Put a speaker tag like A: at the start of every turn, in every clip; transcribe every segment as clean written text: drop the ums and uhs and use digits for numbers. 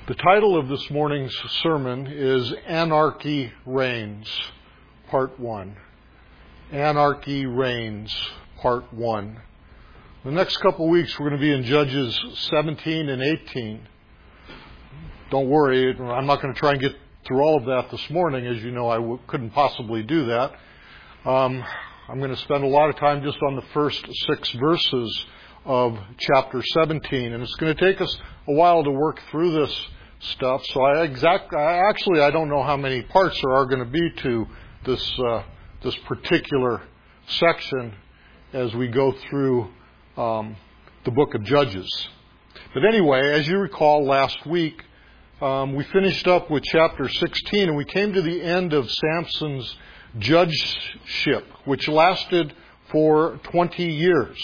A: The title of this morning's sermon is Anarchy Reigns, Part 1. Anarchy Reigns, Part 1. The next couple of weeks we're going to be in Judges 17 and 18. Don't worry, I'm not going to try and get through all of that this morning. As you know, I couldn't possibly do that. I'm going to spend a lot of time just on the first 6 verses of chapter 17, and it's going to take us a while to work through this stuff. So I don't know how many parts there are going to be to this particular section as we go through the book of Judges. But anyway, as you recall, last week we finished up with chapter 16, and we came to the end of Samson's judgeship, which lasted for 20 years.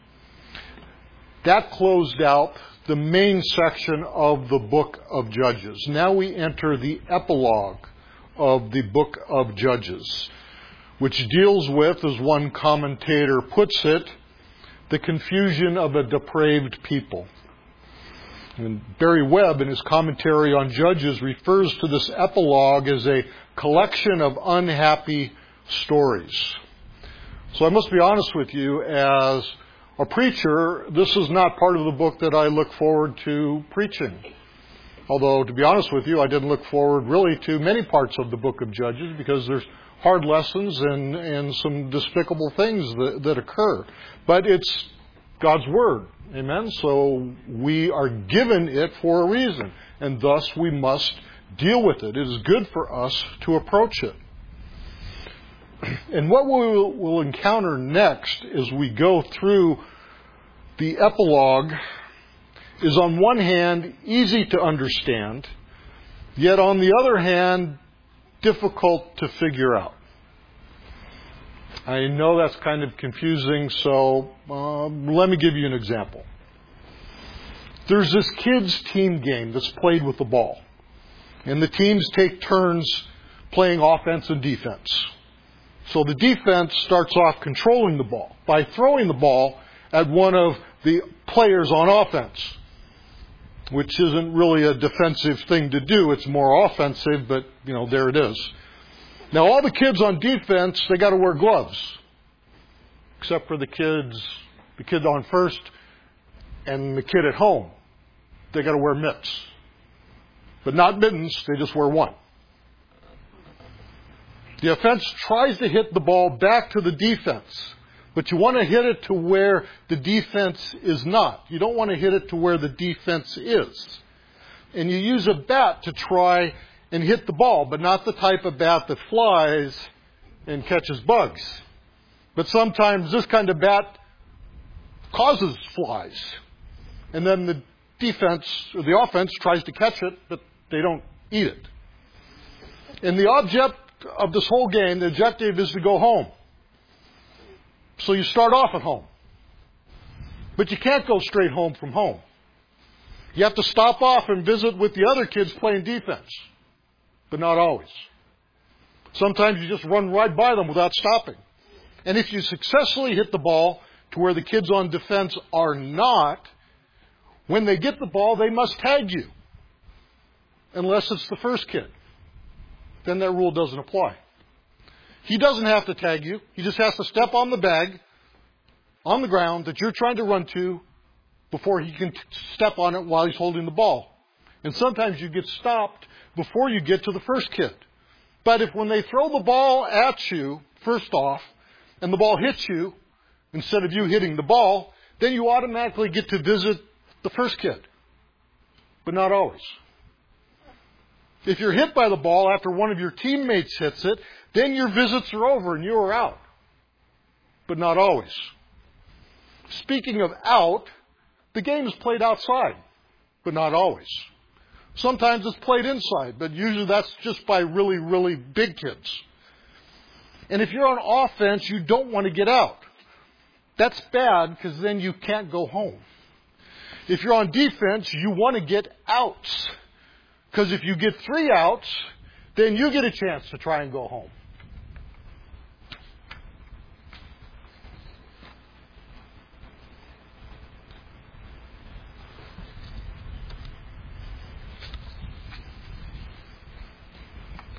A: That closed out the main section of the book of Judges. Now we enter the epilogue of the book of Judges, which deals with, as one commentator puts it, the confusion of a depraved people. And Barry Webb, in his commentary on Judges, refers to this epilogue as a collection of unhappy stories. So I must be honest with you, as a preacher, this is not part of the book that I look forward to preaching. Although, to be honest with you, I didn't look forward really to many parts of the book of Judges because there's hard lessons and some despicable things that occur. But it's God's Word. Amen? So we are given it for a reason, and thus we must deal with it. It is good for us to approach it. And what we will encounter next as we go through the epilogue is, on one hand, easy to understand, yet on the other hand, difficult to figure out. I know that's kind of confusing, so let me give you an example. There's this kids' team game that's played with the ball, and the teams take turns playing offense and defense. So the defense starts off controlling the ball by throwing the ball at one of the players on offense, which isn't really a defensive thing to do. It's more offensive, but, there it is. Now, all the kids on defense, they got to wear gloves, except for the kid on first and the kid at home. They got to wear mitts, but not mittens. They just wear one. The offense tries to hit the ball back to the defense, but you want to hit it to where the defense is not. You don't want to hit it to where the defense is. And you use a bat to try and hit the ball, but not the type of bat that flies and catches bugs. But sometimes this kind of bat causes flies. And then the defense, or the offense, tries to catch it, but they don't eat it. And the object of this whole game, the objective is to go home. So you start off at home. But you can't go straight home from home. You have to stop off and visit with the other kids playing defense. But not always. Sometimes you just run right by them without stopping. And if you successfully hit the ball to where the kids on defense are not, when they get the ball, they must tag you. Unless it's the first kid. Then that rule doesn't apply. He doesn't have to tag you. He just has to step on the bag on the ground that you're trying to run to before he can step on it while he's holding the ball. And sometimes you get stopped before you get to the first kid. But if when they throw the ball at you, first off, and the ball hits you, instead of you hitting the ball, then you automatically get to visit the first kid. But not always. If you're hit by the ball after one of your teammates hits it, then your visits are over and you are out. But not always. Speaking of out, the game is played outside, but not always. Sometimes it's played inside, but usually that's just by really, really big kids. And if you're on offense, you don't want to get out. That's bad because then you can't go home. If you're on defense, you want to get outs. Because if you get 3 outs, then you get a chance to try and go home.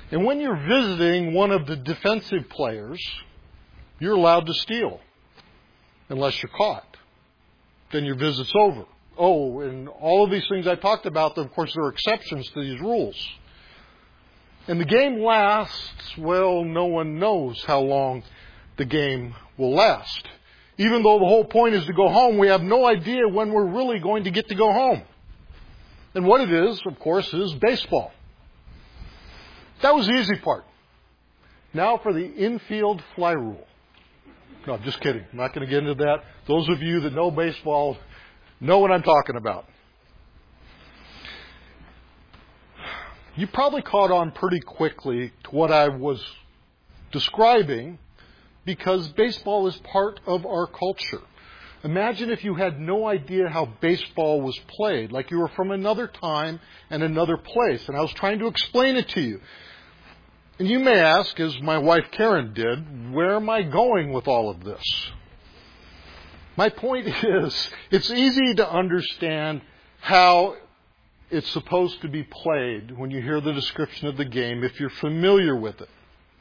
A: And when you're visiting one of the defensive players, you're allowed to steal, unless you're caught. Then your visit's over. Oh, and all of these things I talked about, of course, there are exceptions to these rules. And the game lasts, well, no one knows how long the game will last. Even though the whole point is to go home, we have no idea when we're really going to get to go home. And what it is, of course, is baseball. That was the easy part. Now for the infield fly rule. No, I'm just kidding. I'm not going to get into that. Those of you that know baseball know what I'm talking about. You probably caught on pretty quickly to what I was describing, because baseball is part of our culture. Imagine if you had no idea how baseball was played, like you were from another time and another place, and I was trying to explain it to you. And you may ask, as my wife Karen did, where am I going with all of this? My point is, it's easy to understand how it's supposed to be played when you hear the description of the game, if you're familiar with it.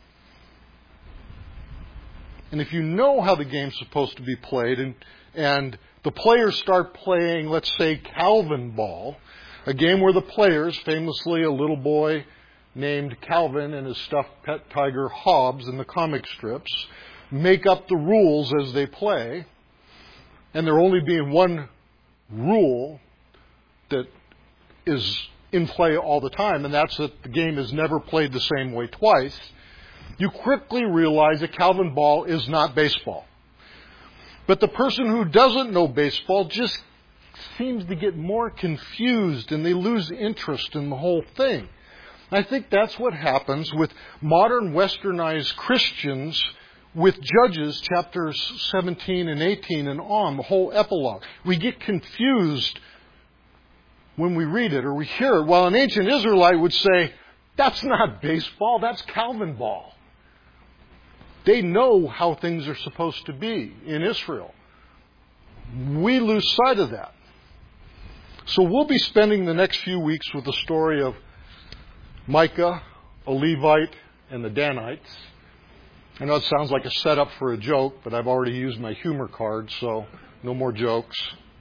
A: And if you know how the game's supposed to be played, and the players start playing, let's say, Calvin ball, a game where the players, famously a little boy named Calvin and his stuffed pet tiger Hobbs in the comic strips, make up the rules as they play, and there only being one rule that is in play all the time, and that's that the game is never played the same way twice, you quickly realize that Calvin ball is not baseball. But the person who doesn't know baseball just seems to get more confused, and they lose interest in the whole thing. I think that's what happens with modern westernized Christians with Judges chapters 17 and 18 and on, the whole epilogue. We get confused when we read it or we hear it, while an ancient Israelite would say, that's not baseball, that's Calvin ball. They know how things are supposed to be in Israel. We lose sight of that. So we'll be spending the next few weeks with the story of Micah, a Levite, and the Danites. I know it sounds like a setup for a joke, but I've already used my humor card, so no more jokes.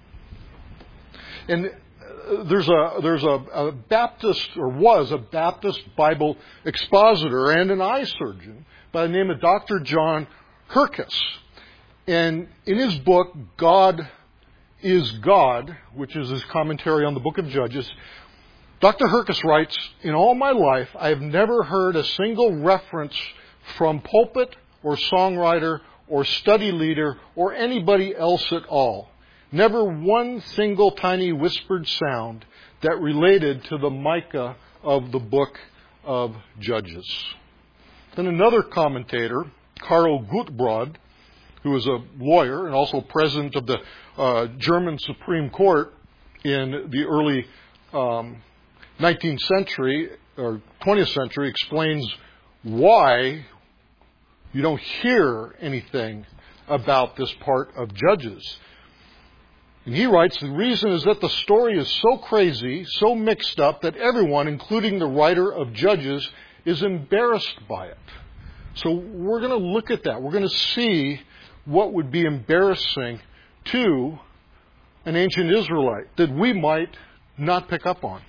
A: And there's a Baptist, or was a Baptist Bible expositor and an eye surgeon by the name of Dr. John Hirkus. And in his book, God is God, which is his commentary on the book of Judges, Dr. Hirkus writes, in all my life, I have never heard a single reference from pulpit or songwriter or study leader or anybody else at all. Never one single tiny whispered sound that related to the Micah of the book of Judges. Then another commentator, Karl Gutbrod, who was a lawyer and also president of the German Supreme Court in the early 19th century or 20th century, explains why you don't hear anything about this part of Judges. And he writes, the reason is that the story is so crazy, so mixed up, that everyone, including the writer of Judges, is embarrassed by it. So we're going to look at that. We're going to see what would be embarrassing to an ancient Israelite that we might not pick up on.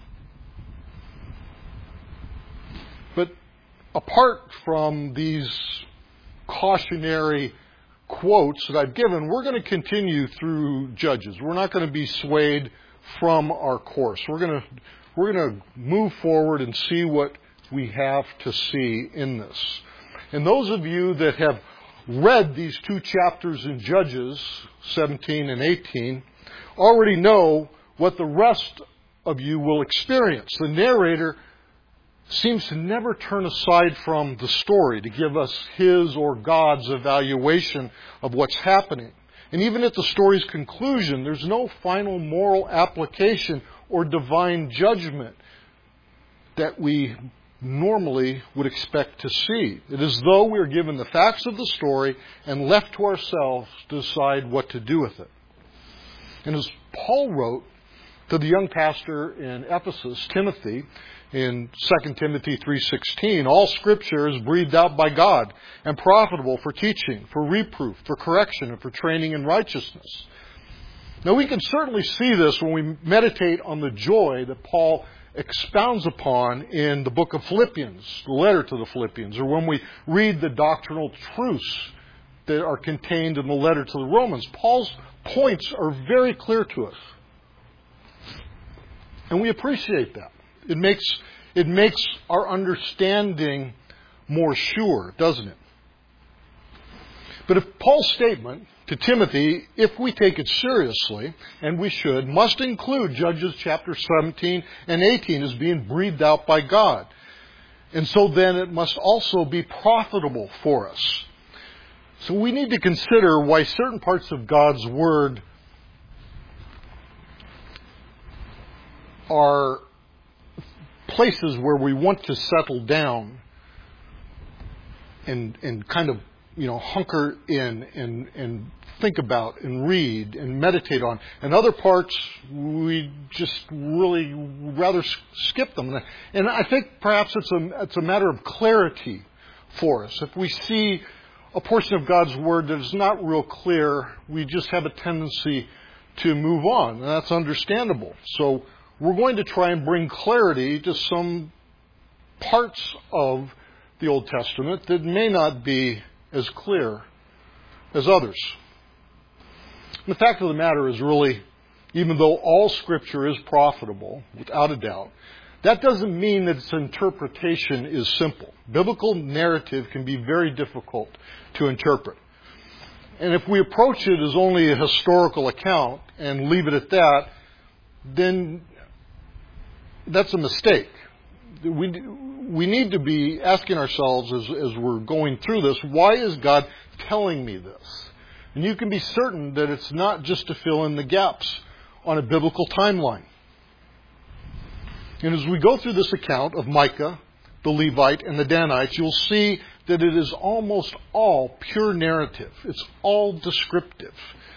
A: But apart from these cautionary quotes that I've given, we're going to continue through Judges. We're not going to be swayed from our course. We're going to move forward and see what we have to see in this. And those of you that have read these two chapters in Judges, 17 and 18, already know what the rest of you will experience. The narrator seems to never turn aside from the story to give us his or God's evaluation of what's happening. And even at the story's conclusion, there's no final moral application or divine judgment that we normally would expect to see. It is as though we are given the facts of the story and left to ourselves to decide what to do with it. And as Paul wrote, To the young pastor in Ephesus, Timothy, in 2 Timothy 3:16, all Scripture is breathed out by God and profitable for teaching, for reproof, for correction, and for training in righteousness. Now we can certainly see this when we meditate on the joy that Paul expounds upon in the book of Philippians, the letter to the Philippians, or when we read the doctrinal truths that are contained in the letter to the Romans. Paul's points are very clear to us. And we appreciate that. It makes our understanding more sure, doesn't it? But if Paul's statement to Timothy, if we take it seriously, and we should, must include Judges chapter 17 and 18 as being breathed out by God. And so then it must also be profitable for us. So we need to consider why certain parts of God's Word are places where we want to settle down and kind of, hunker in and think about and read and meditate on. And other parts, we just really rather skip them. And I think perhaps it's a matter of clarity for us. If we see a portion of God's Word that is not real clear, we just have a tendency to move on. And that's understandable. So we're going to try and bring clarity to some parts of the Old Testament that may not be as clear as others. The fact of the matter is really, even though all Scripture is profitable, without a doubt, that doesn't mean that its interpretation is simple. Biblical narrative can be very difficult to interpret. And if we approach it as only a historical account and leave it at that, then that's a mistake. We need to be asking ourselves as we're going through this, why is God telling me this? And you can be certain that it's not just to fill in the gaps on a biblical timeline. And as we go through this account of Micah, the Levite, and the Danites, you'll see that it is almost all pure narrative. It's all descriptive.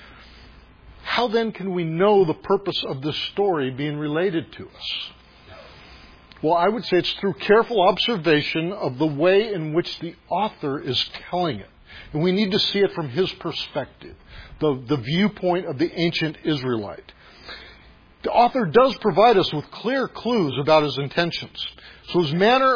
A: How then can we know the purpose of this story being related to us? Well, I would say it's through careful observation of the way in which the author is telling it. And we need to see it from his perspective, the viewpoint of the ancient Israelite. The author does provide us with clear clues about his intentions. So his manner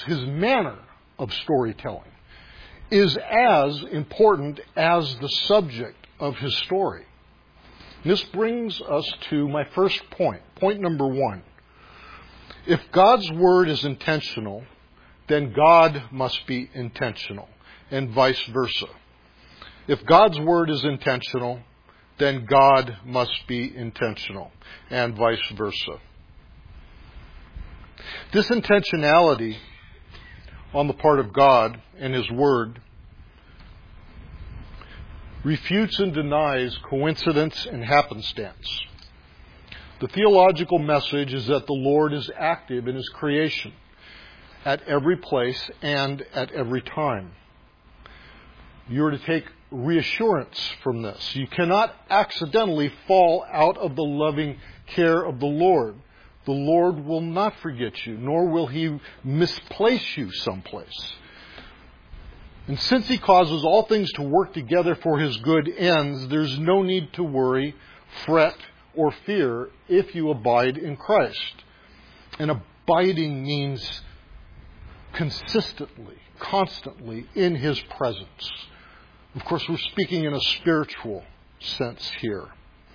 A: of storytelling is as important as the subject of his story. And this brings us to my first point. Point number 1. If God's Word is intentional, then God must be intentional, and vice versa. If God's Word is intentional, then God must be intentional, and vice versa. This intentionality on the part of God and His Word refutes and denies coincidence and happenstance. The theological message is that the Lord is active in His creation at every place and at every time. You're to take reassurance from this. You cannot accidentally fall out of the loving care of the Lord. The Lord will not forget you, nor will He misplace you someplace. And since He causes all things to work together for His good ends, there's no need to worry, fret, or fear if you abide in Christ. And abiding means consistently, constantly in His presence. Of course, we're speaking in a spiritual sense here.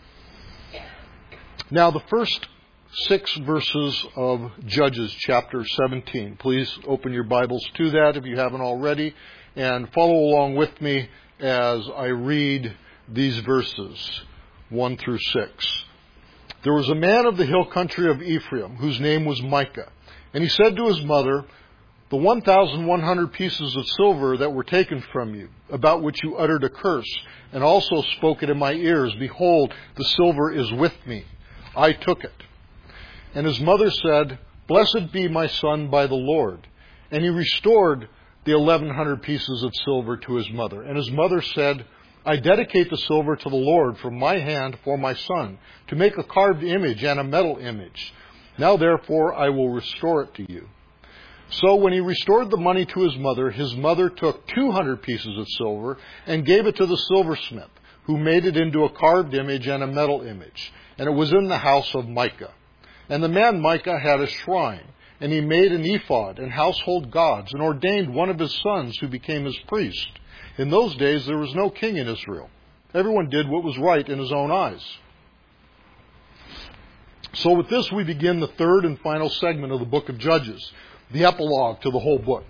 A: Now, the first 6 verses of Judges chapter 17. Please open your Bibles to that if you haven't already, and follow along with me as I read these verses 1 through 6. There was a man of the hill country of Ephraim, whose name was Micah. And he said to his mother, "The 1,100 pieces of silver that were taken from you, about which you uttered a curse, and also spoke it in my ears, behold, the silver is with me. I took it." And his mother said, "Blessed be my son by the Lord." And he restored the 1,100 pieces of silver to his mother. And his mother said, I dedicate the silver to the Lord from my hand for my son, to make a carved image and a metal image. Now therefore I will restore it to you." So when he restored the money to his mother took 200 pieces of silver and gave it to the silversmith, who made it into a carved image and a metal image. And it was in the house of Micah. And the man Micah had a shrine, and he made an ephod and household gods, and ordained one of his sons who became his priest. In those days there was no king in Israel. Everyone did what was right in his own eyes. So with this we begin the third and final segment of the book of Judges, the epilogue to the whole book.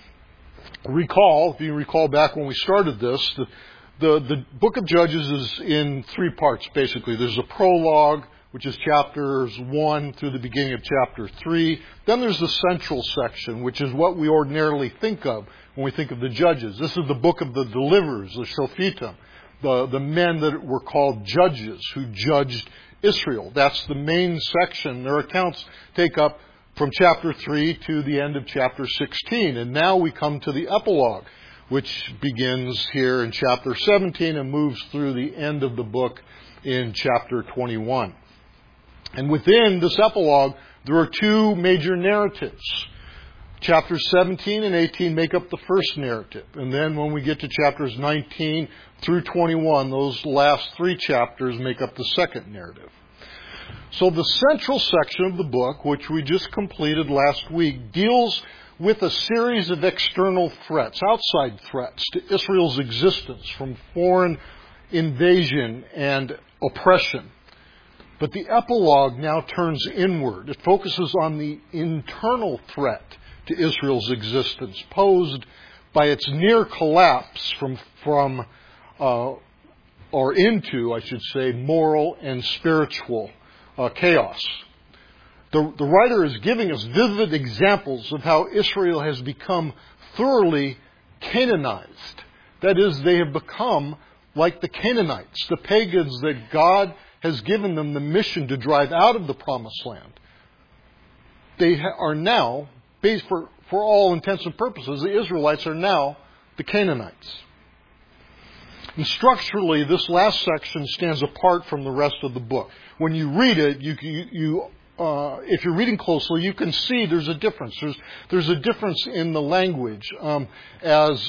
A: If you recall back when we started this, the book of Judges is in three parts, basically. There's a prologue, which is chapters 1 through the beginning of chapter 3. Then there's the central section, which is what we ordinarily think of when we think of the Judges. This is the book of the deliverers, the Shophitim, the men that were called judges who judged Israel. That's the main section. Their accounts take up from chapter 3 to the end of chapter 16. And now we come to the epilogue, which begins here in chapter 17 and moves through the end of the book in chapter 21. And within this epilogue, there are two major narratives. Chapters 17 and 18 make up the first narrative. And then when we get to chapters 19 through 21, those last three chapters make up the second narrative. So the central section of the book, which we just completed last week, deals with a series of external threats, outside threats to Israel's existence from foreign invasion and oppression. But the epilogue now turns inward. It focuses on the internal threat to Israel's existence, posed by its near collapse into moral and spiritual chaos. The writer is giving us vivid examples of how Israel has become thoroughly Canaanized. That is, they have become like the Canaanites, the pagans that God has given them the mission to drive out of the promised land. They are now, for all intents and purposes, the Israelites are now the Canaanites. And structurally, this last section stands apart from the rest of the book. When you read it, if you're reading closely, you can see there's a difference. There's a difference in the language. As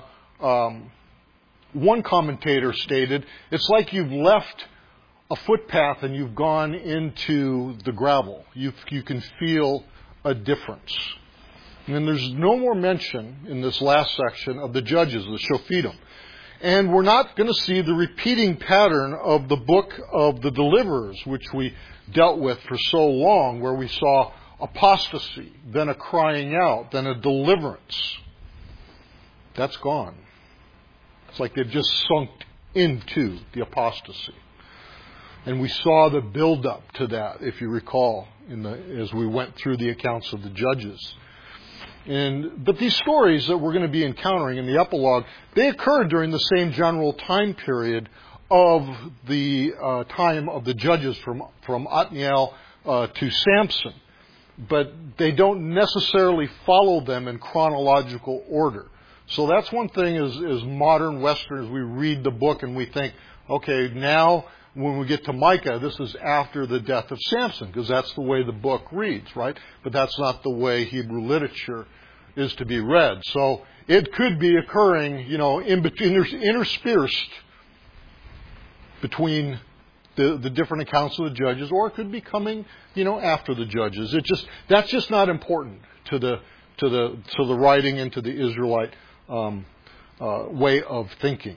A: one commentator stated, it's like you've left a footpath and you've gone into the gravel. You can feel a difference. And there's no more mention in this last section of the judges, the Shophitim. And we're not going to see the repeating pattern of the book of the deliverers, which we dealt with for so long, where we saw apostasy, then a crying out, then a deliverance. That's gone. It's like they've just sunk into the apostasy. And we saw the build-up to that, if you recall, as we went through the accounts of the judges. But these stories that we're going to be encountering in the epilogue, they occurred during the same general time period of the time of the judges from Othniel to Samson. But they don't necessarily follow them in chronological order. So that's one thing as modern Westerners, we read the book and we think, okay, now when we get to Micah, this is after the death of Samson, because that's the way the book reads, right? But that's not the way Hebrew literature is to be read. So it could be occurring, in between, interspersed between the different accounts of the judges, or it could be coming, after the judges. That's just not important to the writing and to the Israelite way of thinking.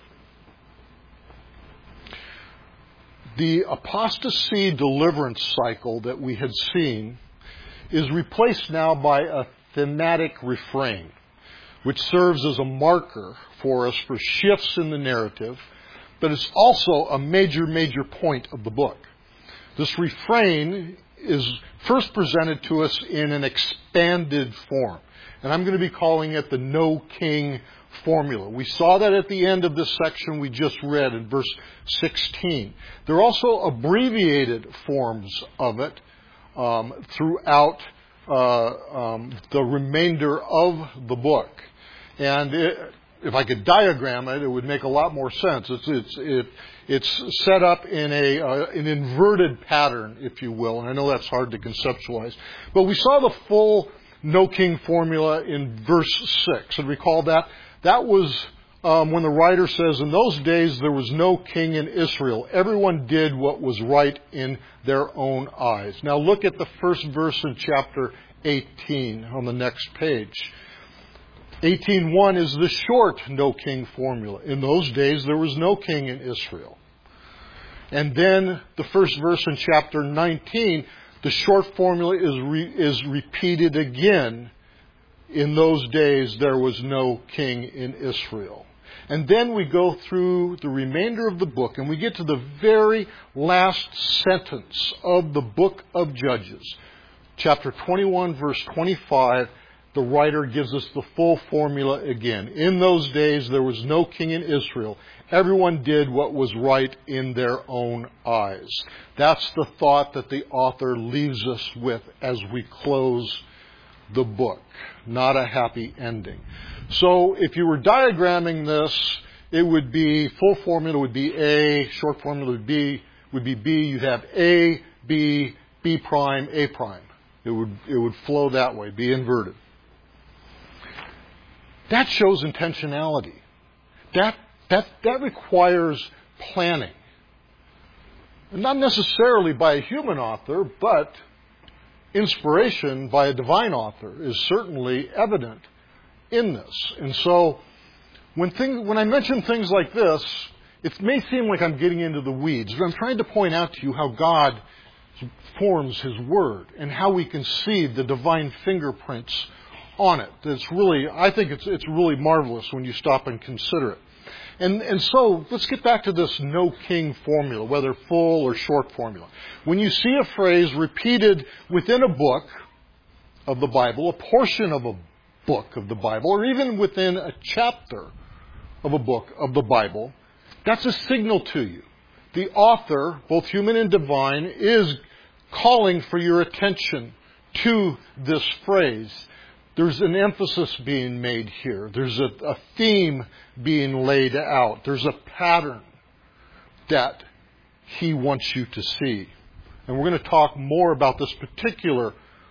A: The apostasy deliverance cycle that we had seen is replaced now by a thematic refrain, which serves as a marker for us for shifts in the narrative, but it's also a major, major point of the book. This refrain is first presented to us in an expanded form, and I'm going to be calling it the no king formula. We saw that at the end of this section we just read in verse 16. There are also abbreviated forms of it throughout the remainder of the book. And if I could diagram it, it would make a lot more sense. It's set up in an inverted pattern, if you will, and I know that's hard to conceptualize. But we saw the full no king formula in verse 6, and recall that was when the writer says, in those days there was no king in Israel. Everyone did what was right in their own eyes. Now look at the first verse in chapter 18 on the next page. 18:1 is the short no king formula. In those days there was no king in Israel. And then the first verse in chapter 19, the short formula is repeated again. In those days there was no king in Israel. And then we go through the remainder of the book and we get to the very last sentence of the book of Judges. Chapter 21, verse 25, the writer gives us the full formula again. In those days there was no king in Israel. Everyone did what was right in their own eyes. That's the thought that the author leaves us with as we close the book. Not a happy ending. So if you were diagramming this, it would be, full formula would be A, short formula would be B. You'd have A, B, B prime, A prime. It would flow that way, be inverted. That shows intentionality. That requires planning. Not necessarily by a human author, but inspiration by a divine author is certainly evident in this. And so when I mention things like this, it may seem like I'm getting into the weeds, but I'm trying to point out to you how God forms His Word and how we can see the divine fingerprints on it. I think it's really marvelous when you stop and consider it. And so let's get back to this no king formula, whether full or short formula. When you see a phrase repeated within a book of the Bible, a portion of a book of the Bible, or even within a chapter of a book of the Bible, that's a signal to you. The author, both human and divine, is calling for your attention to this phrase. There's an emphasis being made here. There's a theme being laid out. There's a pattern that he wants you to see. And we're going to talk more about this particular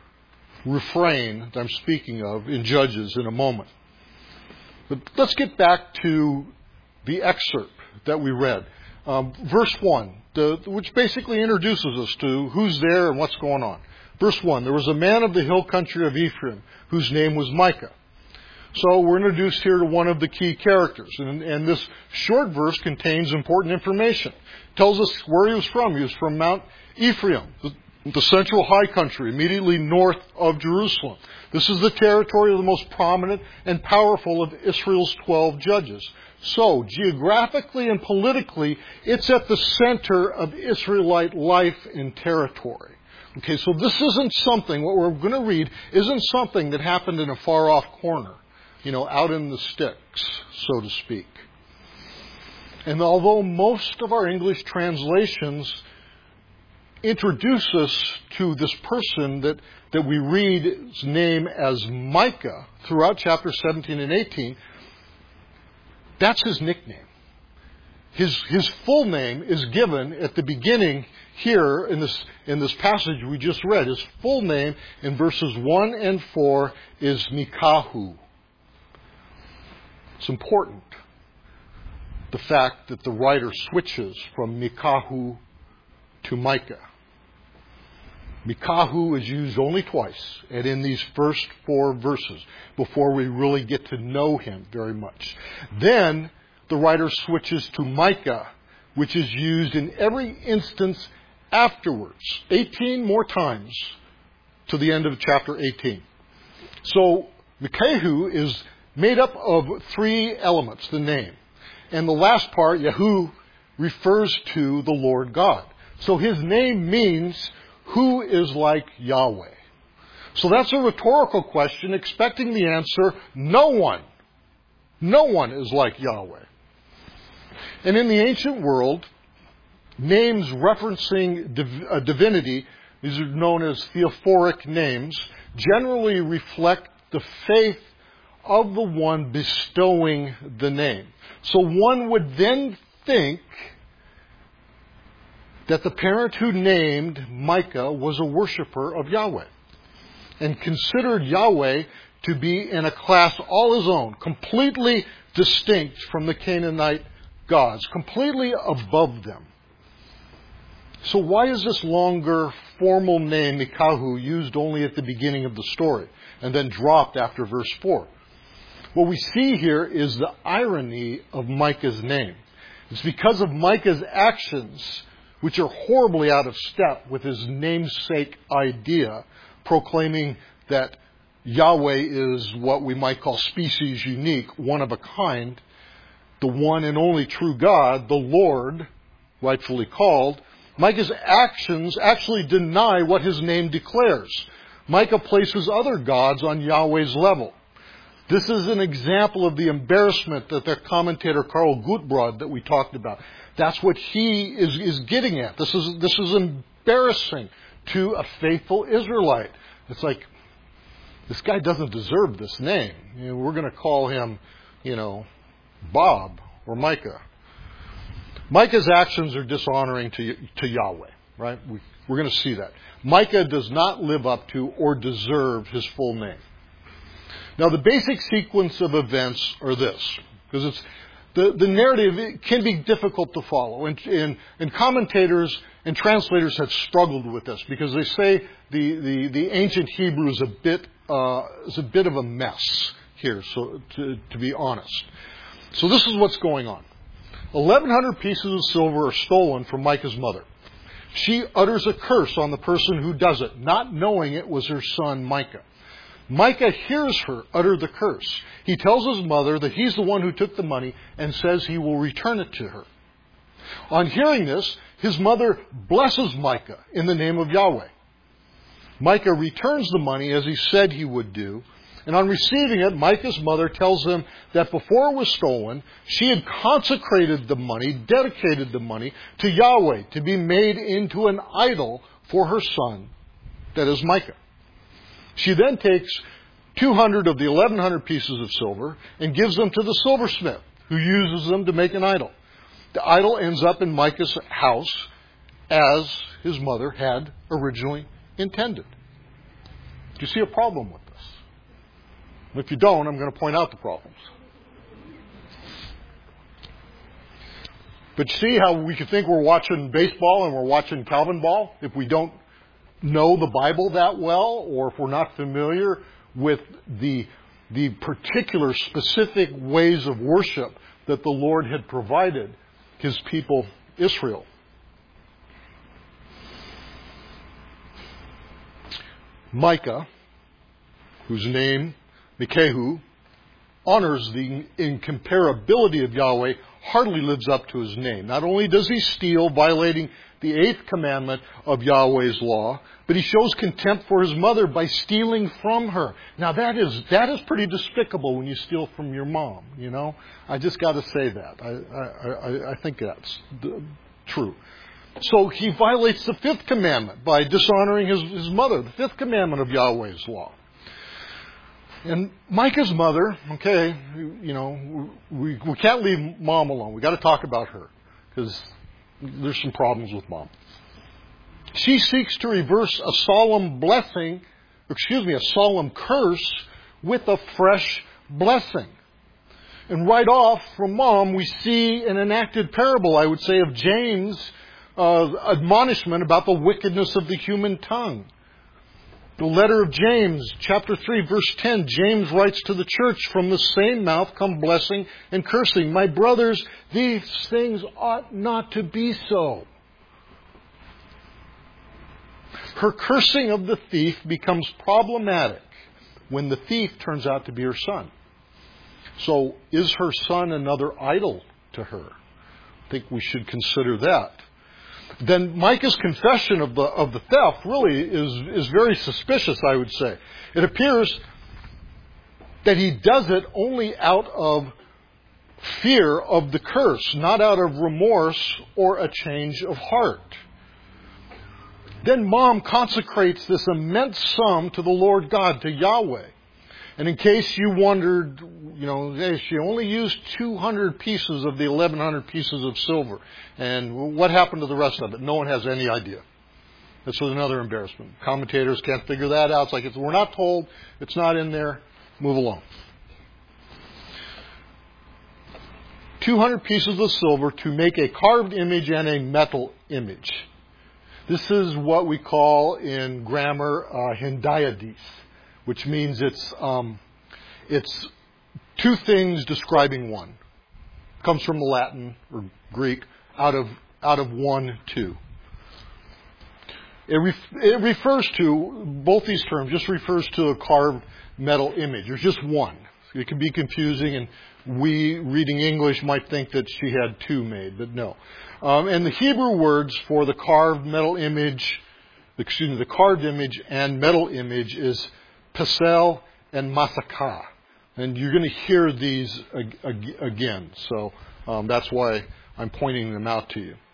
A: refrain that I'm speaking of in Judges in a moment. But let's get back to the excerpt that we read. Verse 1, which basically introduces us to who's there and what's going on. Verse 1, there was a man of the hill country of Ephraim whose name was Micah. So we're introduced here to one of the key characters. And this short verse contains important information. It tells us where he was from. He was from Mount Ephraim, the central high country, immediately north of Jerusalem. This is the territory of the most prominent and powerful of Israel's 12 judges. So, geographically and politically, it's at the center of Israelite life and territory. Okay, so this isn't something, what we're going to read, isn't something that happened in a far-off corner, out in the sticks, so to speak. And although most of our English translations introduce us to this person that we read his name as Micah throughout chapter 17 and 18, that's his nickname. His full name is given at the beginning here in this passage we just read. His full name in verses 1 and 4 is Mikahu. It's important, the fact that the writer switches from Mikahu to Micah. Mikahu is used only twice, and in these first 4 verses, before we really get to know him very much. Then the writer switches to Micah, which is used in every instance afterwards, 18 more times to the end of chapter 18. So Mikahu is made up of 3 elements, the name. And the last part, Yahu, refers to the Lord God. So his name means, who is like Yahweh? So that's a rhetorical question, expecting the answer, no one. No one is like Yahweh. And in the ancient world, names referencing a divinity, these are known as theophoric names, generally reflect the faith of the one bestowing the name. So one would then think that the parent who named Micah was a worshiper of Yahweh and considered Yahweh to be in a class all his own, completely distinct from the Canaanite gods, completely above them. So why is this longer formal name, Mikahu, used only at the beginning of the story and then dropped after verse 4? What we see here is the irony of Micah's name. It's because of Micah's actions, which are horribly out of step with his namesake idea, proclaiming that Yahweh is what we might call species unique, one of a kind, the one and only true God, the Lord, rightfully called. Micah's actions actually deny what his name declares. Micah places other gods on Yahweh's level. This is an example of the embarrassment that the commentator Karl Gutbrod that we talked about. That's what he is getting at. This is embarrassing to a faithful Israelite. It's like, this guy doesn't deserve this name. We're going to call him, Bob or Micah. Micah's actions are dishonoring to Yahweh, right? We're going to see that. Micah does not live up to or deserve his full name. Now, the basic sequence of events are this, because it's the narrative can be difficult to follow, and commentators and translators have struggled with this because they say the ancient Hebrew is a bit of a mess here. So to be honest, so this is what's going on. 1,100 pieces of silver are stolen from Micah's mother. She utters a curse on the person who does it, not knowing it was her son Micah. Micah hears her utter the curse. He tells his mother that he's the one who took the money and says he will return it to her. On hearing this, his mother blesses Micah in the name of Yahweh. Micah returns the money as he said he would do, and on receiving it, Micah's mother tells him that before it was stolen, she had consecrated the money, dedicated the money to Yahweh to be made into an idol for her son, that is Micah. She then takes 200 of the 1,100 pieces of silver and gives them to the silversmith, who uses them to make an idol. The idol ends up in Micah's house as his mother had originally intended. Do you see a problem with this? If you don't, I'm going to point out the problems. But see how we can think we're watching baseball and we're watching Calvin ball if we don't know the Bible that well, or if we're not familiar with the particular specific ways of worship that the Lord had provided his people Israel. Micah, whose name, Mikahu, honors the incomparability of Yahweh, hardly lives up to his name. Not only does he steal, violating the 8th commandment of Yahweh's law, but he shows contempt for his mother by stealing from her. Now that is pretty despicable when you steal from your mom, I just got to say that. I think that's true. So he violates the 5th commandment by dishonoring his mother, the 5th commandment of Yahweh's law. And Micah's mother, we can't leave mom alone. We got to talk about her because there's some problems with mom. She seeks to reverse a solemn curse with a fresh blessing. And right off from mom, we see an enacted parable, I would say, of James' admonishment about the wickedness of the human tongue. The letter of James, chapter 3, verse 10, James writes to the church, "From the same mouth come blessing and cursing. My brothers, these things ought not to be so." Her cursing of the thief becomes problematic when the thief turns out to be her son. So is her son another idol to her? I think we should consider that. Then Micah's confession of the theft really is very suspicious, I would say. It appears that he does it only out of fear of the curse, not out of remorse or a change of heart. Then mom consecrates this immense sum to the Lord God, to Yahweh. And in case you wondered, hey, she only used 200 pieces of the 1,100 pieces of silver. And what happened to the rest of it? No one has any idea. This was another embarrassment. Commentators can't figure that out. It's like, we're not told, it's not in there, move along. 200 pieces of silver to make a carved image and a metal image. This is what we call in grammar hendiadys, which means it's two things describing one. It comes from Latin or Greek, out of one, two. It refers to, both these terms just refers to a carved metal image. There's just one. It can be confusing, and we, reading English, might think that she had two made, but no. And the Hebrew words for the carved image and metal image is pesel and masakah. And you're going to hear these again. So that's why I'm pointing them out to you.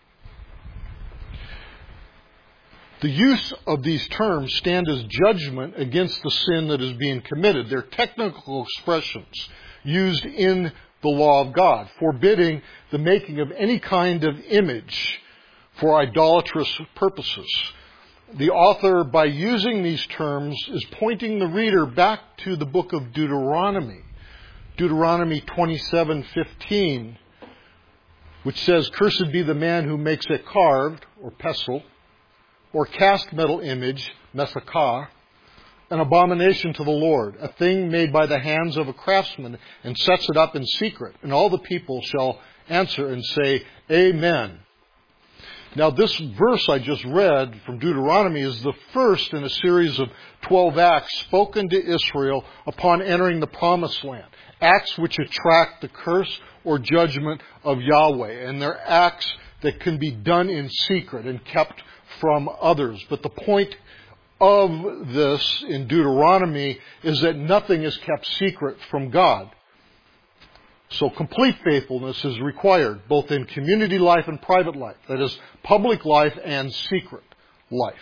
A: The use of these terms stand as judgment against the sin that is being committed. They're technical expressions used in the law of God, forbidding the making of any kind of image for idolatrous purposes. The author, by using these terms, is pointing the reader back to the book of Deuteronomy. Deuteronomy 27:15, which says, "Cursed be the man who makes a carved, or pesel, or cast metal image, mesakah, an abomination to the Lord, a thing made by the hands of a craftsman, and sets it up in secret. And all the people shall answer and say, Amen." Now, this verse I just read from Deuteronomy is the first in a series of 12 acts spoken to Israel upon entering the Promised Land. Acts which attract the curse or judgment of Yahweh. And they're acts that can be done in secret and kept from others. But the point of this in Deuteronomy is that nothing is kept secret from God. So complete faithfulness is required, both in community life and private life. That is, public life and secret life.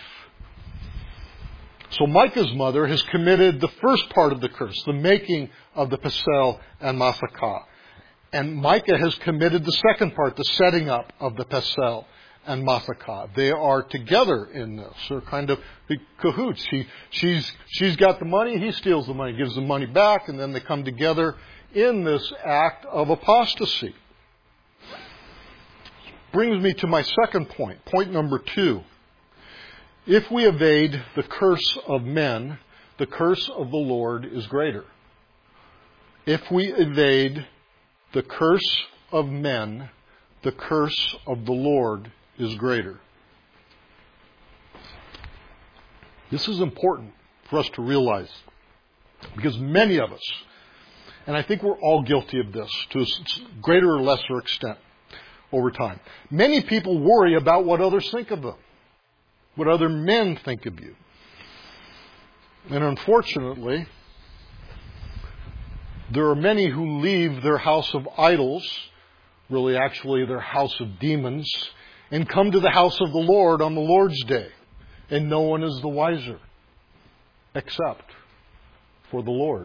A: So Micah's mother has committed the first part of the curse, the making of the pesel and masakah. And Micah has committed the second part, the setting up of the pesel and masakah. They are together in this. They're kind of cahoots. She's got the money, he steals the money, gives the money back, and then they come together in this act of apostasy. Brings me to my second point, point number 2. If we evade the curse of men, the curse of the Lord is greater. If we evade the curse of men, the curse of the Lord is greater. This is important for us to realize, because many of us, and I think we're all guilty of this to a greater or lesser extent over time, many people worry about what others think of them, what other men think of you. And unfortunately, there are many who leave their house of idols, really actually their house of demons, and come to the house of the Lord on the Lord's day. And no one is the wiser, except for the Lord.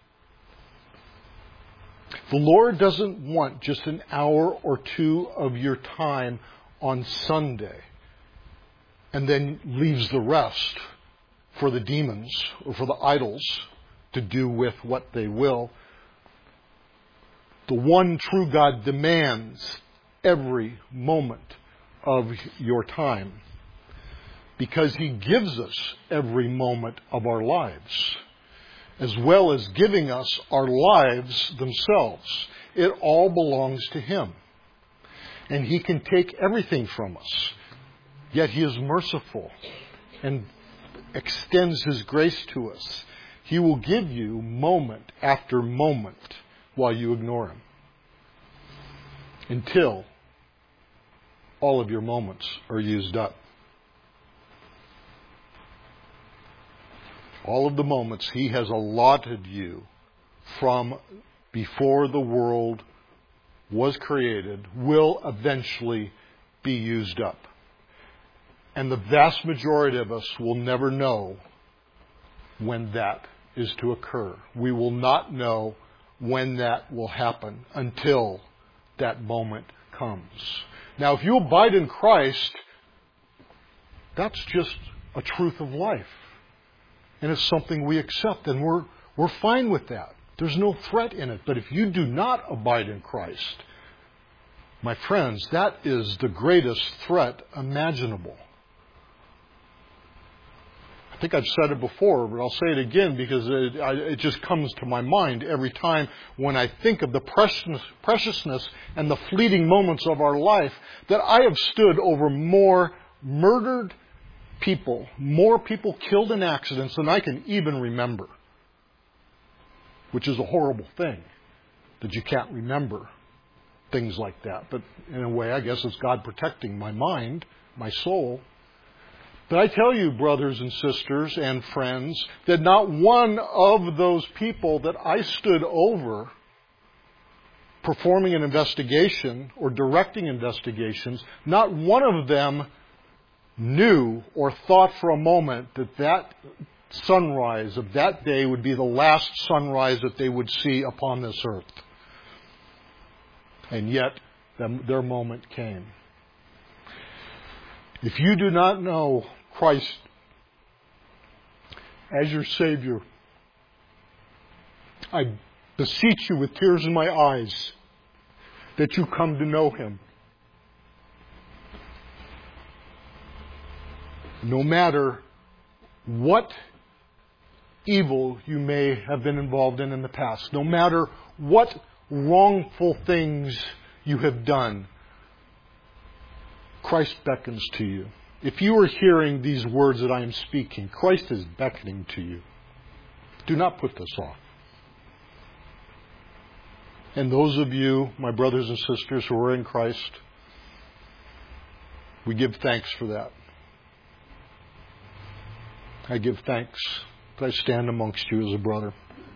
A: The Lord doesn't want just an hour or two of your time on Sunday and then leaves the rest for the demons or for the idols to do with what they will. The one true God demands every moment of your time, because He gives us every moment of our lives, as well as giving us our lives themselves. It all belongs to Him. And He can take everything from us. Yet He is merciful and extends His grace to us. He will give you moment after moment while you ignore Him, until all of your moments are used up. All of the moments He has allotted you from before the world was created will eventually be used up. And the vast majority of us will never know when that is to occur. We will not know when that will happen until that moment comes. Now, if you abide in Christ, that's just a truth of life. And it's something we accept, and we're fine with that. There's no threat in it. But if you do not abide in Christ, my friends, that is the greatest threat imaginable. I think I've said it before, but I'll say it again because it just comes to my mind every time when I think of the preciousness and the fleeting moments of our life, that I have stood over more murdered people, more people killed in accidents than I can even remember. Which is a horrible thing, that you can't remember things like that. But in a way, I guess it's God protecting my mind, my soul. But I tell you, brothers and sisters and friends, that not one of those people that I stood over performing an investigation or directing investigations, not one of them knew or thought for a moment that that sunrise of that day would be the last sunrise that they would see upon this earth. And yet, their moment came. If you do not know Christ as your Savior, I beseech you with tears in my eyes that you come to know Him. No matter what evil you may have been involved in the past, no matter what wrongful things you have done, Christ beckons to you. If you are hearing these words that I am speaking, Christ is beckoning to you. Do not put this off. And those of you, my brothers and sisters who are in Christ, we give thanks for that. I give thanks that I stand amongst you as a brother.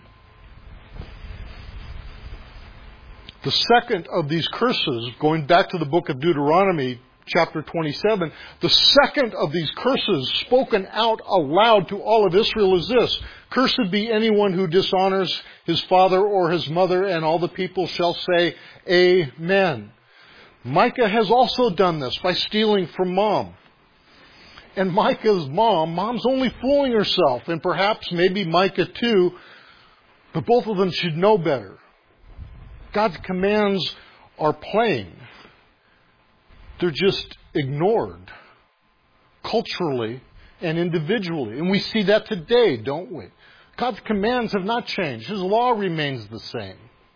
A: The second of these curses, going back to the book of Deuteronomy, chapter 27, the second of these curses spoken out aloud to all of Israel is this: "Cursed be anyone who dishonors his father or his mother," and all the people shall say, "Amen." Micah has also done this by stealing from Mom. And Micah's Mom's only fooling herself, and perhaps maybe Micah too, but both of them should know better. God's commands are plain. They're just ignored, culturally and individually. And we see that today, don't we? God's commands have not changed. His law remains the same.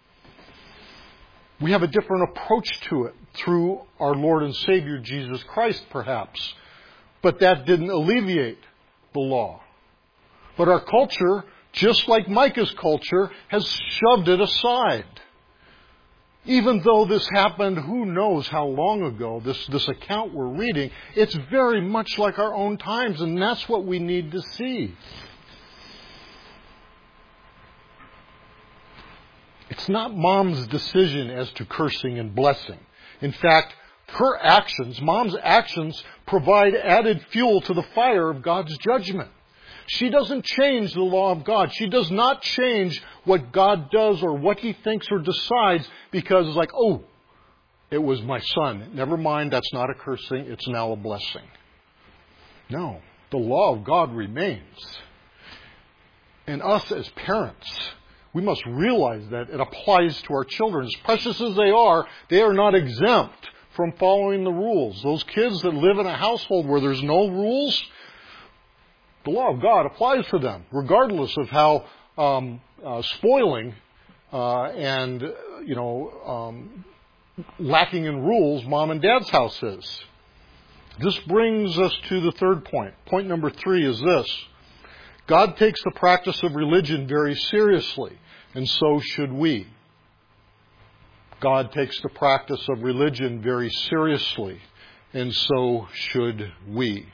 A: We have a different approach to it through our Lord and Savior, Jesus Christ, perhaps. But that didn't alleviate the law. But our culture, just like Micah's culture, has shoved it aside. Even though this happened, who knows how long ago, this account we're reading, it's very much like our own times, and that's what we need to see. It's not Mom's decision as to cursing and blessing. In fact, her actions, Mom's actions, provide added fuel to the fire of God's judgment. She doesn't change the law of God. She does not change what God does or what He thinks or decides because it's like, oh, it was my son. Never mind, that's not a cursing, it's now a blessing. No, the law of God remains. And us as parents, we must realize that it applies to our children. As precious as they are not exempt from following the rules. Those kids that live in a household where there's no rules, the law of God applies to them, regardless of how spoiling and lacking in rules Mom and Dad's house is. This brings us to the third point. Point number 3 is this: God takes the practice of religion very seriously, and so should we. God takes the practice of religion very seriously, and so should we.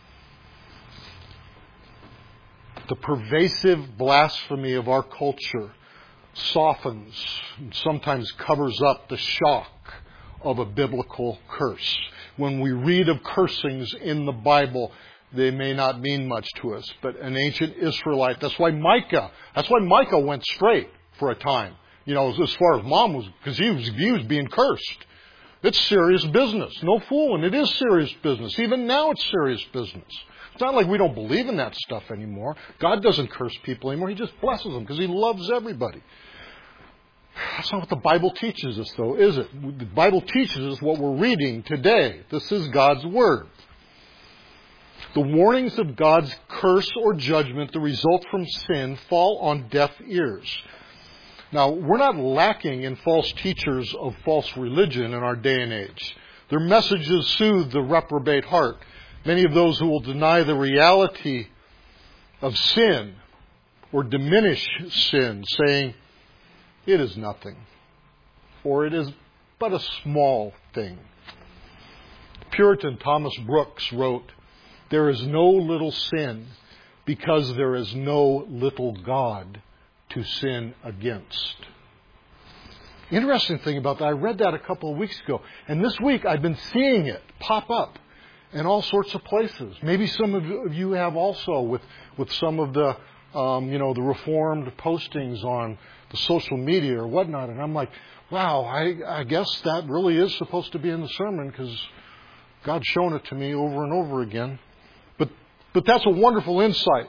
A: The pervasive blasphemy of our culture softens and sometimes covers up the shock of a biblical curse. When we read of cursings in the Bible, they may not mean much to us. But an ancient Israelite, that's why Micah went straight for a time. You know, as far as mom was, because he was being cursed. It's serious business. No fooling. It is serious business. Even now it's serious business. It's not like we don't believe in that stuff anymore. God doesn't curse people anymore. He just blesses them because He loves everybody. That's not what the Bible teaches us, though, is it? The Bible teaches us what we're reading today. This is God's Word. The warnings of God's curse or judgment, the result from sin, fall on deaf ears. Now, we're not lacking in false teachers of false religion in our day and age. Their messages soothe the reprobate heart. Many of those who will deny the reality of sin or diminish sin, saying, it is nothing, or it is but a small thing. Puritan Thomas Brooks wrote, there is no little sin because there is no little God to sin against. Interesting thing about that, I read that a couple of weeks ago, and this week I've been seeing it pop up in all sorts of places. Maybe some of you have also with some of the the Reformed postings on the social media or whatnot, and I'm like, wow, I guess that really is supposed to be in the sermon because God's shown it to me over and over again. But that's a wonderful insight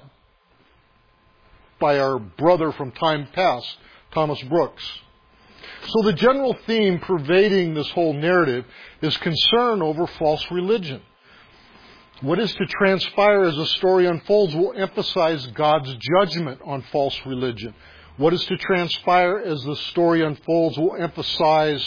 A: by our brother from time past, Thomas Brooks. So the general theme pervading this whole narrative is concern over false religion. What is to transpire as the story unfolds will emphasize God's judgment on false religion. What is to transpire as the story unfolds will emphasize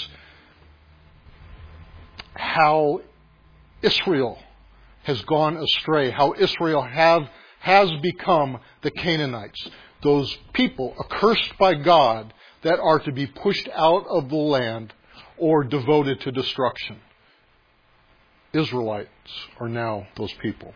A: how Israel has gone astray, how Israel has become the Canaanites, those people accursed by God that are to be pushed out of the land or devoted to destruction. Israelites are now those people.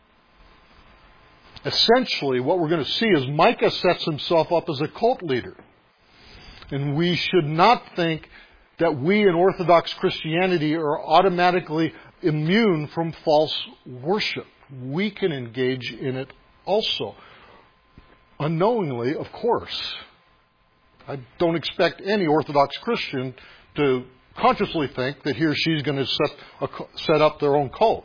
A: Essentially, what we're going to see is Micah sets himself up as a cult leader. And we should not think that we in Orthodox Christianity are automatically immune from false worship. We can engage in it also. Unknowingly, of course. I don't expect any Orthodox Christian to consciously think that he or she is going to set up their own cult.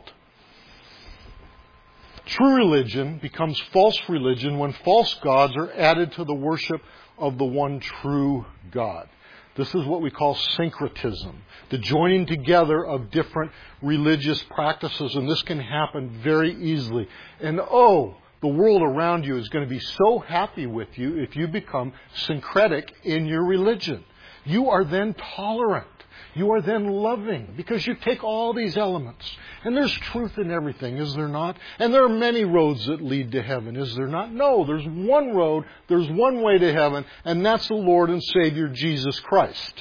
A: True religion becomes false religion when false gods are added to the worship of the one true God. This is what we call syncretism, the joining together of different religious practices, and this can happen very easily. And the world around you is going to be so happy with you if you become syncretic in your religion. You are then tolerant. You are then loving because you take all these elements. And there's truth in everything, is there not? And there are many roads that lead to heaven, is there not? No, there's one road, there's one way to heaven, and that's the Lord and Savior Jesus Christ.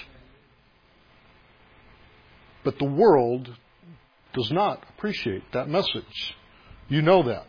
A: But the world does not appreciate that message. You know that.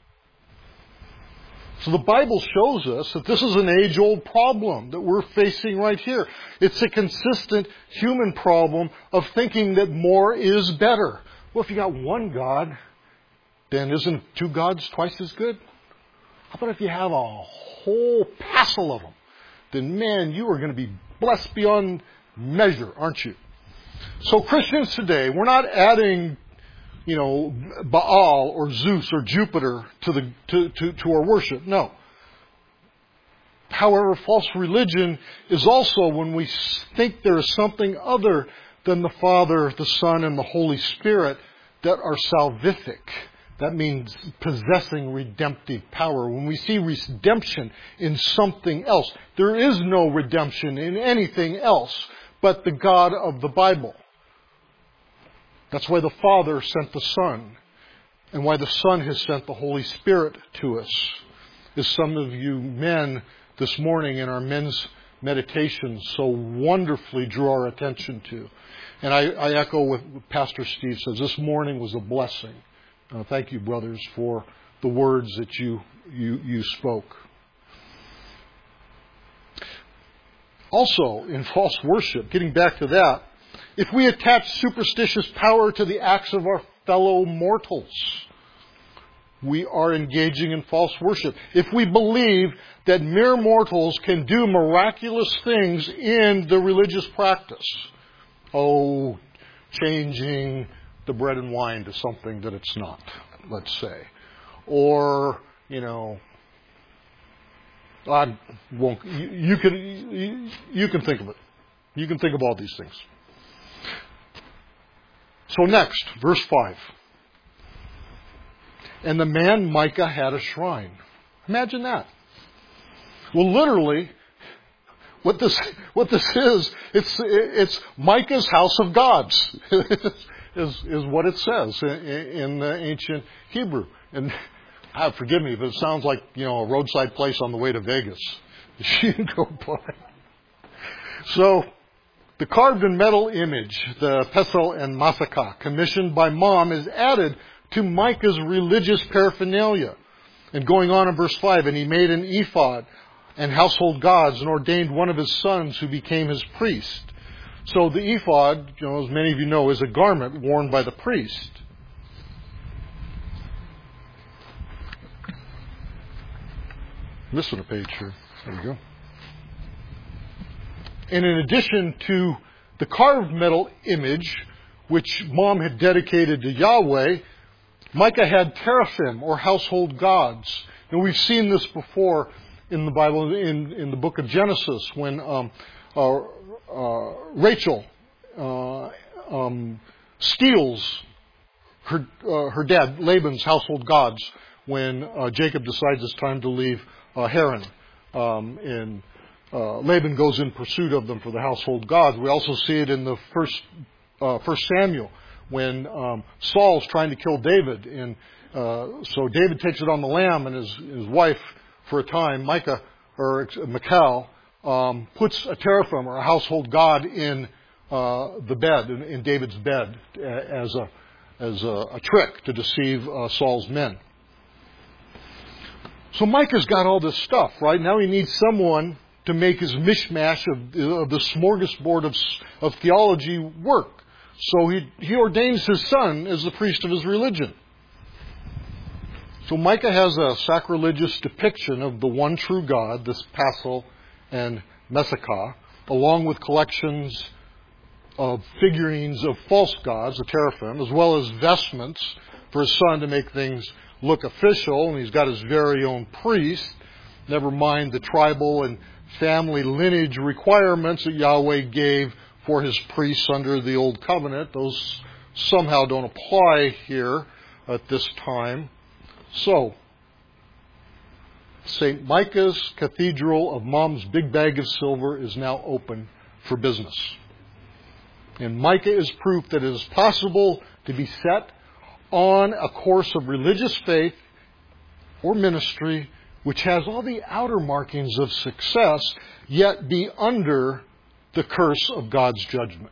A: So the Bible shows us that this is an age-old problem that we're facing right here. It's a consistent human problem of thinking that more is better. Well, if you got one God, then isn't two gods twice as good? How about if you have a whole passel of them? Then, man, you are going to be blessed beyond measure, aren't you? So Christians today, we're not adding Baal or Zeus or Jupiter to our worship. No. However, false religion is also when we think there is something other than the Father, the Son, and the Holy Spirit that are salvific. That means possessing redemptive power. When we see redemption in something else, there is no redemption in anything else but the God of the Bible. That's why the Father sent the Son, and why the Son has sent the Holy Spirit to us. As some of you men this morning in our men's meditation so wonderfully drew our attention to. And I echo what Pastor Steve says. This morning was a blessing. Thank you, brothers, for the words that you spoke. Also, in false worship, getting back to that, if we attach superstitious power to the acts of our fellow mortals, we are engaging in false worship. If we believe that mere mortals can do miraculous things in the religious practice, changing the bread and wine to something that it's not, let's say. Or, I won't, you can think of it. You can think of all these things. So next, verse 5. And the man Micah had a shrine. Imagine that. Well, literally, what this is, it's Micah's house of gods, is what it says in the ancient Hebrew. And forgive me, but it sounds like a roadside place on the way to Vegas. You can go by. So, the carved in metal image, the Pesel and Masakah, commissioned by Mom, is added to Micah's religious paraphernalia. And going on in verse 5, and he made an ephod and household gods and ordained one of his sons who became his priest. So the ephod, as many of you know, is a garment worn by the priest. Missing a page here. There we go. And in addition to the carved metal image, which Mom had dedicated to Yahweh, Micah had teraphim, or household gods. And we've seen this before in the Bible, in the book of Genesis, when Rachel steals her dad, Laban's household gods, when Jacob decides it's time to leave Haran. And Laban goes in pursuit of them for the household gods. We also see it in the first Samuel, when Saul's trying to kill David. And so David takes it on the lam, and his wife, for a time, Michal, puts a teraphim, or a household god, in the bed, in David's bed, as a trick to deceive Saul's men. So Micah's got all this stuff, right? Now he needs someone to make his mishmash of the smorgasbord of theology work. So he ordains his son as the priest of his religion. So Micah has a sacrilegious depiction of the one true God, this Pesel and Masakah, along with collections of figurines of false gods, the teraphim, as well as vestments for his son to make things look official. And he's got his very own priest, never mind the tribal and family lineage requirements that Yahweh gave for his priests under the Old Covenant. Those somehow don't apply here at this time. So, St. Micah's Cathedral of Mom's Big Bag of Silver is now open for business. And Micah is proof that it is possible to be set on a course of religious faith or ministry which has all the outer markings of success, yet be under the curse of God's judgment.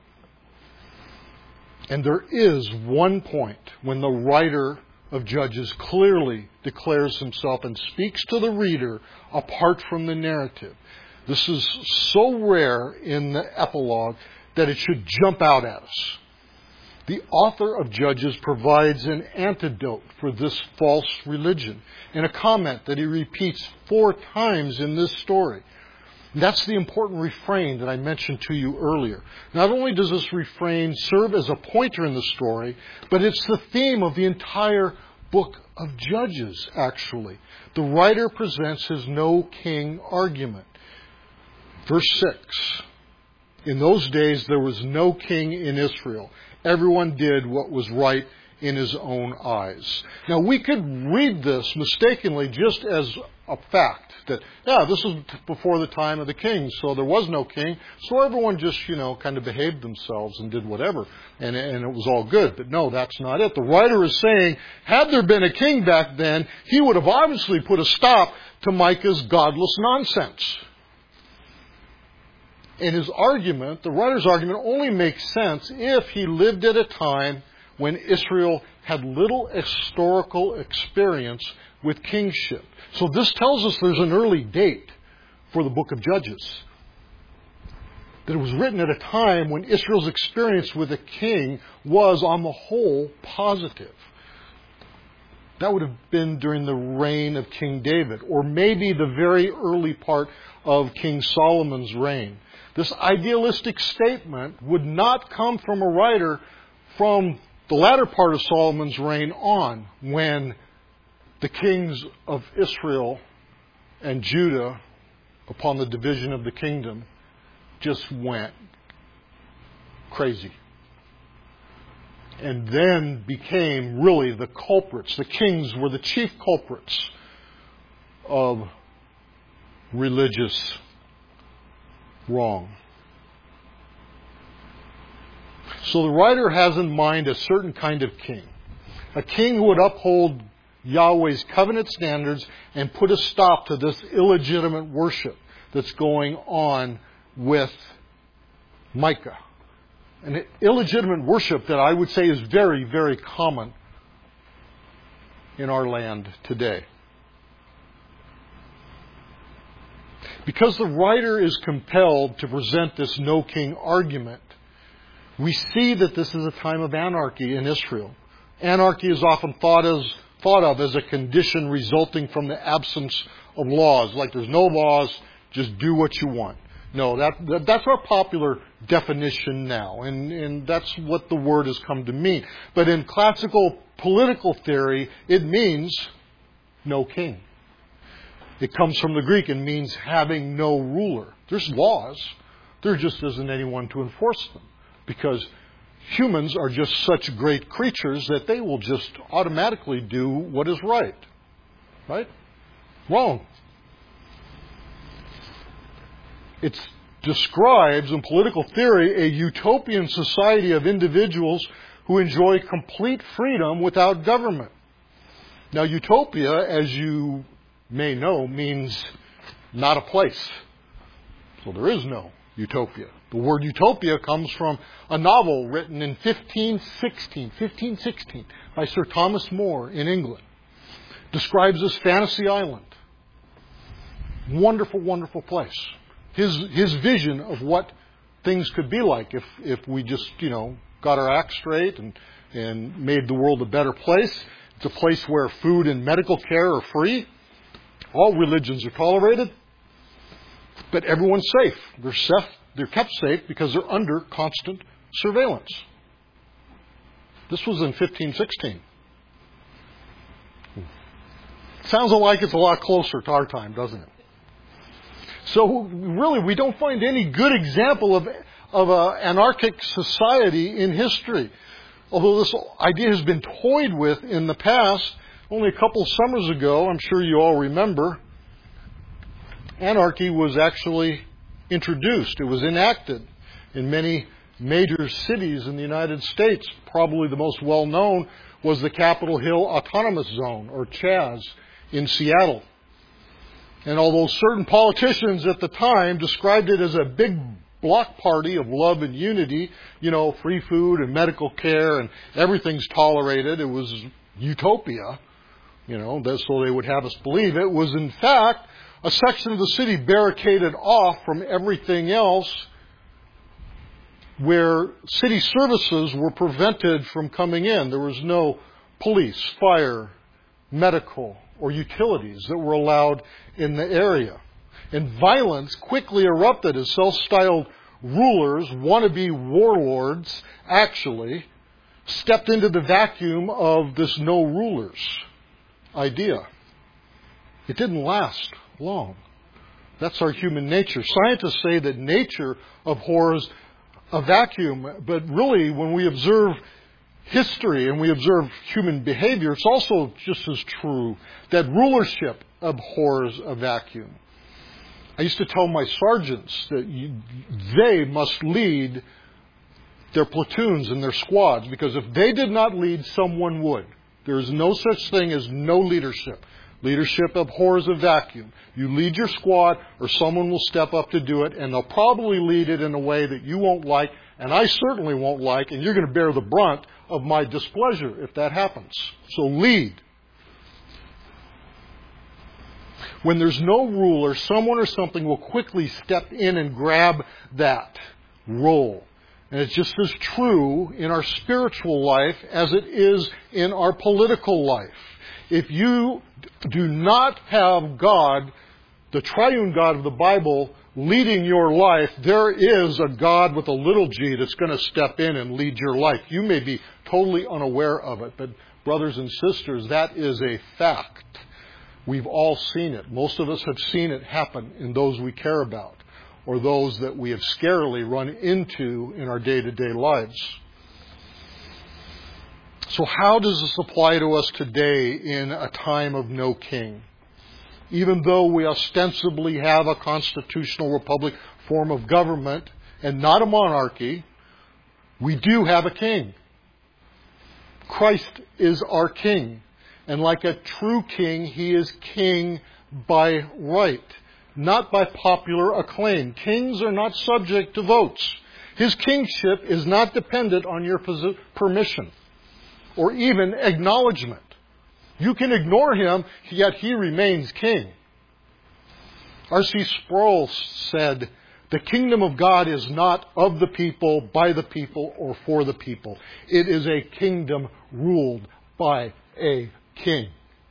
A: And there is one point when the writer of Judges clearly declares himself and speaks to the reader apart from the narrative. This is so rare in the epilogue that it should jump out at us. The author of Judges provides an antidote for this false religion in a comment that he repeats 4 times in this story. That's the important refrain that I mentioned to you earlier. Not only does this refrain serve as a pointer in the story, but it's the theme of the entire book of Judges, actually. The writer presents his no king argument. Verse 6. In those days there was no king in Israel. Everyone did what was right in his own eyes. Now we could read this mistakenly just as a fact that, this was before the time of the kings, so there was no king, so everyone just, kind of behaved themselves and did whatever, and it was all good. But no, that's not it. The writer is saying, had there been a king back then, he would have obviously put a stop to Micah's godless nonsense. And his argument, the writer's argument, only makes sense if he lived at a time when Israel had little historical experience with kingship. So this tells us there's an early date for the book of Judges. That it was written at a time when Israel's experience with a king was, on the whole, positive. That would have been during the reign of King David, or maybe the very early part of King Solomon's reign. This idealistic statement would not come from a writer from the latter part of Solomon's reign on, when the kings of Israel and Judah, upon the division of the kingdom, just went crazy. And then became really the culprits. The kings were the chief culprits of religious wrong. So the writer has in mind a certain kind of king. A king who would uphold Yahweh's covenant standards and put a stop to this illegitimate worship that's going on with Micah. An illegitimate worship that I would say is very, very common in our land today. Because the writer is compelled to present this no king argument, we see that this is a time of anarchy in Israel. Anarchy is often thought of as a condition resulting from the absence of laws. Like there's no laws, just do what you want. No, that's our popular definition now, and that's what the word has come to mean. But in classical political theory, it means no king. It comes from the Greek and means having no ruler. There's laws. There just isn't anyone to enforce them, because humans are just such great creatures that they will just automatically do what is right. Right? Wrong. It describes, in political theory, a utopian society of individuals who enjoy complete freedom without government. Now, utopia, as you may know, means not a place. So there is no utopia. The word utopia comes from a novel written in 1516 by Sir Thomas More in England. Describes this fantasy island. Wonderful, wonderful place. His vision of what things could be like if we just, got our act straight and made the world a better place. It's a place where food and medical care are free. All religions are tolerated. But everyone's safe. They're kept safe because they're under constant surveillance. This was in 1516. Sounds like it's a lot closer to our time, doesn't it? So really, we don't find any good example of an anarchic society in history. Although this idea has been toyed with in the past, only a couple summers ago, I'm sure you all remember, anarchy was actually introduced. It was enacted in many major cities in the United States. Probably the most well-known was the Capitol Hill Autonomous Zone, or CHAZ, in Seattle. And although certain politicians at the time described it as a big block party of love and unity, free food and medical care and everything's tolerated, it was utopia, so they would have us believe it was in fact a section of the city barricaded off from everything else, where city services were prevented from coming in. There was no police, fire, medical, or utilities that were allowed in the area. And violence quickly erupted as self-styled rulers, wannabe warlords, actually stepped into the vacuum of this no rulers idea. It didn't last long. That's our human nature. Scientists say that nature abhors a vacuum, but really when we observe history and we observe human behavior, it's also just as true that rulership abhors a vacuum. I used to tell my sergeants that they must lead their platoons and their squads, because if they did not lead, someone would. There is no such thing as no leadership. Leadership abhors a vacuum. You lead your squad, or someone will step up to do it, and they'll probably lead it in a way that you won't like, and I certainly won't like, and you're going to bear the brunt of my displeasure if that happens. So lead. When there's no ruler, someone or something will quickly step in and grab that role. And it's just as true in our spiritual life as it is in our political life. If you do not have God, the triune God of the Bible, leading your life, there is a God with a little g that's going to step in and lead your life. You may be totally unaware of it, but brothers and sisters, that is a fact. We've all seen it. Most of us have seen it happen in those we care about, or those that we have scarily run into in our day-to-day lives. So how does this apply to us today in a time of no king? Even though we ostensibly have a constitutional republic form of government and not a monarchy, we do have a king. Christ is our king. And like a true king, he is king by right, not by popular acclaim. Kings are not subject to votes. His kingship is not dependent on your permission or even acknowledgement. You can ignore him, yet he remains king. R.C. Sproul said, "The kingdom of God is not of the people, by the people, or for the people. It is a kingdom ruled by a king."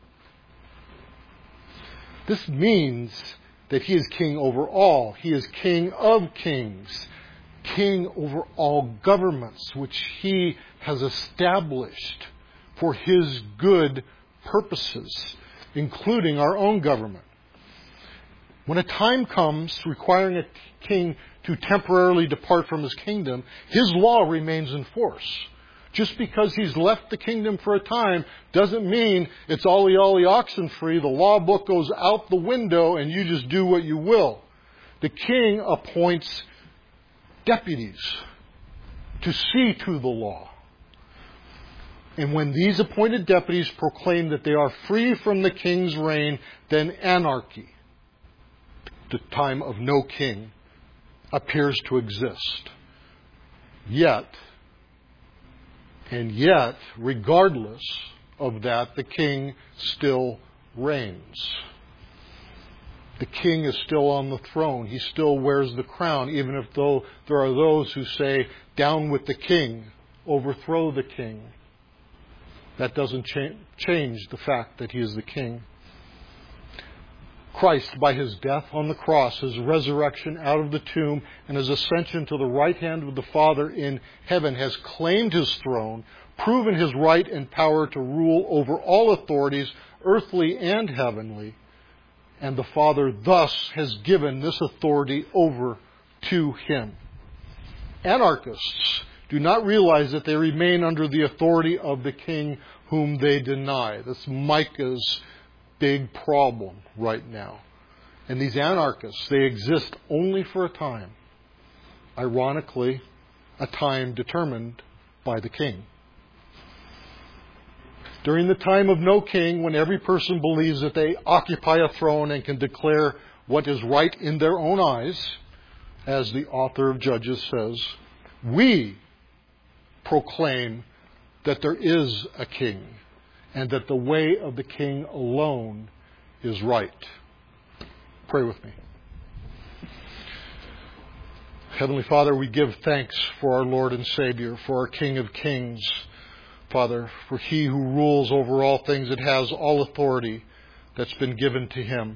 A: This means that he is king over all. He is king of kings, king over all governments, which he has established for his good purposes, including our own government. When a time comes requiring a king to temporarily depart from his kingdom, his law remains in force. Just because he's left the kingdom for a time doesn't mean it's ollie oxen free. The law book goes out the window and you just do what you will. The king appoints deputies to see to the law. And when these appointed deputies proclaim that they are free from the king's reign, then anarchy, the time of no king, appears to exist. Yet, regardless of that, the king still reigns. The king is still on the throne. He still wears the crown, even if though there are those who say, "Down with the king, overthrow the king." That doesn't change the fact that he is the king. Christ, by his death on the cross, his resurrection out of the tomb, and his ascension to the right hand of the Father in heaven, has claimed his throne, proven his right and power to rule over all authorities, earthly and heavenly. And the Father thus has given this authority over to him. Anarchists do not realize that they remain under the authority of the king whom they deny. That's Micah's big problem right now. And these anarchists, they exist only for a time. Ironically, a time determined by the king. During the time of no king, when every person believes that they occupy a throne and can declare what is right in their own eyes, as the author of Judges says, we proclaim that there is a king and that the way of the king alone is right. Pray with me. Heavenly Father, we give thanks for our Lord and Savior, for our King of Kings. Father, for he who rules over all things, that has all authority that's been given to him,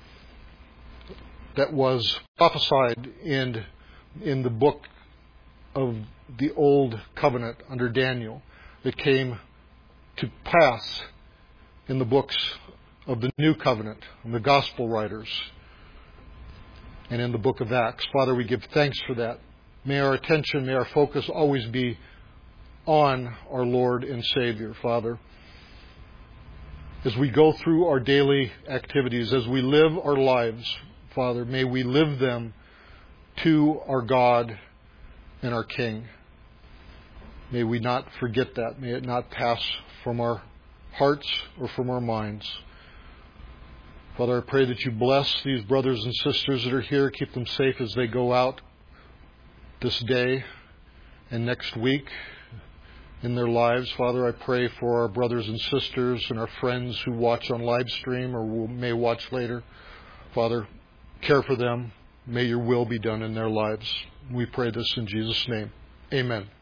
A: that was prophesied in the book of the Old Covenant under Daniel, that came to pass in the books of the New Covenant, and the Gospel writers, and in the book of Acts. Father, we give thanks for that. May our attention, may our focus always be on our Lord and Savior, Father. As we go through our daily activities, as we live our lives, Father, may we live them to our God and our King. May we not forget that. May it not pass from our hearts or from our minds. Father, I pray that you bless these brothers and sisters that are here. Keep them safe as they go out this day and next week in their lives. Father, I pray for our brothers and sisters and our friends who watch on live stream or may watch later. Father, care for them. May your will be done in their lives. We pray this in Jesus' name. Amen.